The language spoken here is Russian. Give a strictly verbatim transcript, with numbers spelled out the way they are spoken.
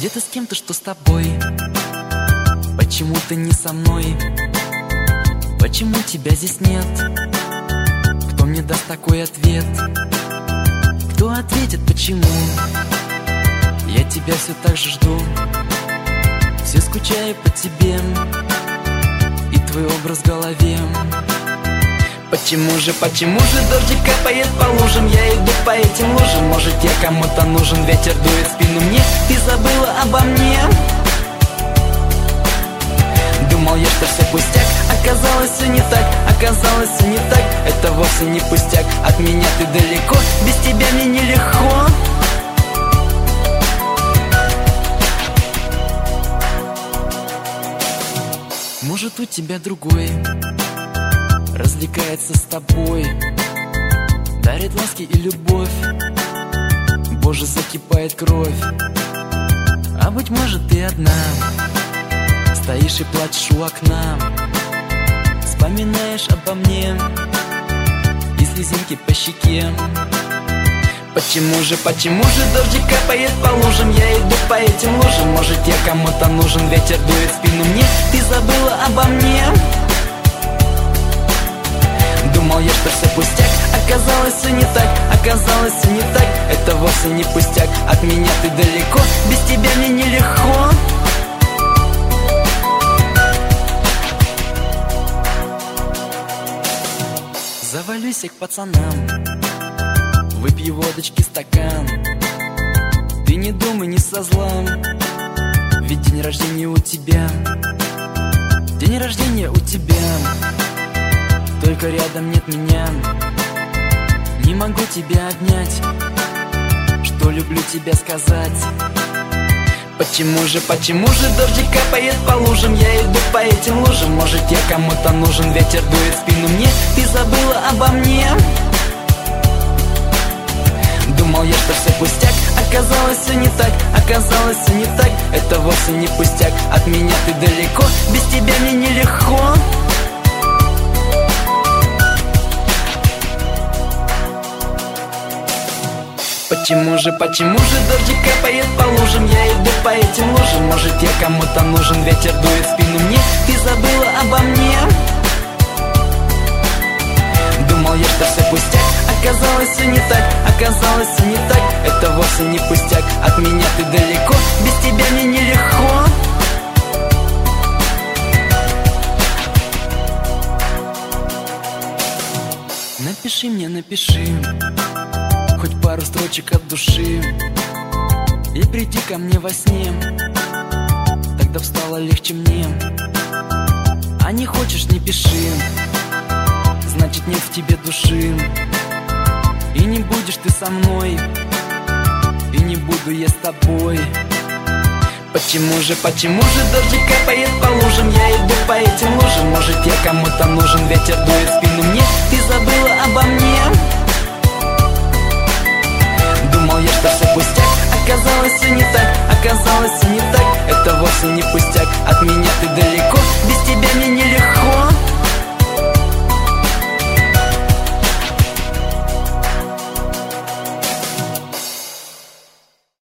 Где ты с кем-то, что с тобой? Почему ты не со мной? Почему тебя здесь нет? Кто мне даст такой ответ? Кто ответит, почему? Я тебя все так же жду, все скучаю по тебе и твой образ в голове. Почему же, почему же дождик капает по лужам? Я иду по этим лужам, может я кому-то нужен. Ветер дует в спину мне, ты забыла обо мне. Думал я, что все пустяк, оказалось все не так. Оказалось все не так, это вовсе не пустяк. От меня ты далеко, без тебя мне нелегко. Может у тебя другой развлекается с тобой, дарит ласки и любовь. Боже, закипает кровь. А быть может ты одна стоишь и плачешь у окна, вспоминаешь обо мне и слезинки по щеке. Почему же, почему же дождик капает по лужам? Я иду по этим лужам, может я кому-то нужен. Ветер дует в спину мне, ты забыла обо мне. Думал я, что все пустяк, оказалось все не так. Оказалось все не так, это вовсе не пустяк. От меня ты далеко, без тебя мне нелегко. Завалюсь я к пацанам, выпью водочки стакан. Ты не думай, не со зла, ведь день рождения у тебя. День рождения у тебя, только рядом нет меня. Не могу тебя обнять, что люблю тебя сказать. Почему же, почему же дождик капает по лужам? Я иду по этим лужам, может я кому-то нужен. Ветер дует в спину мне, ты забыла обо мне. Думал я, что все пустяк, оказалось все не так. Оказалось все не так, это вовсе не пустяк. От меня ты далеко, без тебя мне нелегко. Почему же, почему же дождик капает по лужам? Я иду по этим лужам, может я кому-то нужен. Ветер дует в спину мне, ты забыла обо мне. Думал я, что все пустяк, оказалось все не так. Оказалось все не так, это вовсе не пустяк. От меня ты далеко, без тебя мне нелегко. Напиши мне, напиши хоть пару строчек от души и приди ко мне во сне, тогда стало легче мне. А не хочешь, не пиши, значит нет в тебе души. И не будешь ты со мной, и не буду я с тобой. Почему же, почему же дождик капает по лужам? Я иду по этим лужам, может я кому-то нужен. Ветер дует